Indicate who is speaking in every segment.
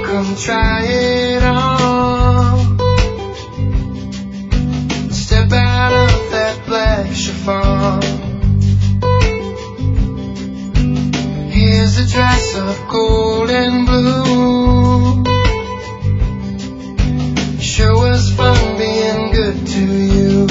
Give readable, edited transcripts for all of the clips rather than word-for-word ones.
Speaker 1: come try it on. Step out of that black chiffon. Here's a dress of gold and blue. Sure was fun being good to you.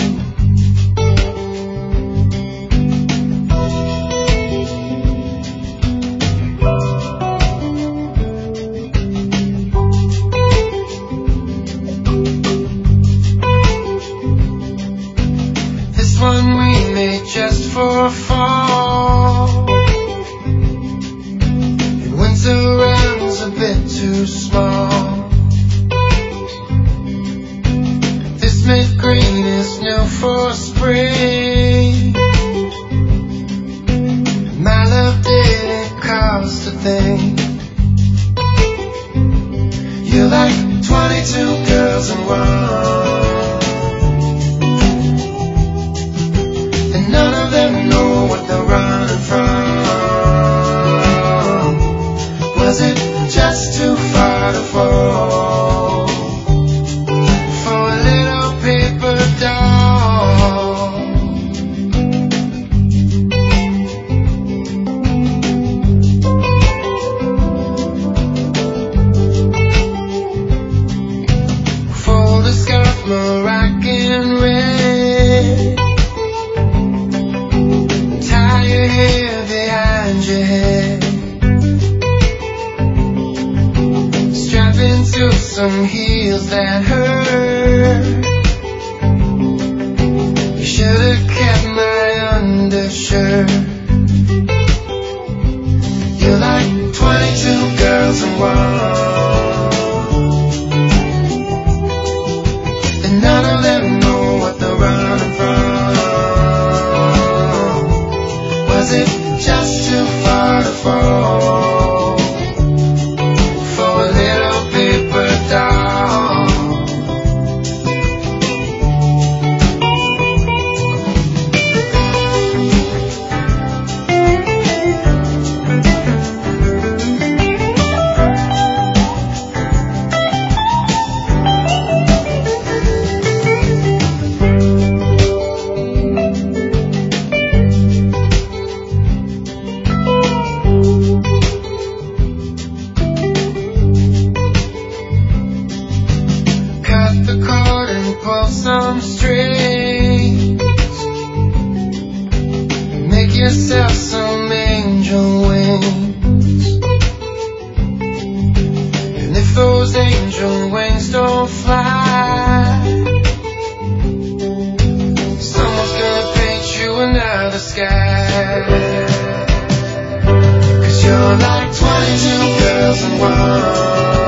Speaker 1: This one we made just for fall. Winter round's a bit too small. This mint green is new for spring. My love didn't cost a thing. You're like 22 girls in one, and none of them know what they're running from. Was it just too far to fall for a little paper doll? Fold a scarf, Moroccan red, tie your hair behind your head, into some heels that hurt. You should have kept my undershirt. You're like 22 girls in one, and none of them know what they're running from. Was it just too far to fall? The cord and pull some strings. Make yourself some angel wings. And if those angel wings don't fly, someone's gonna paint you another sky. 'Cause you're like 22 girls in one.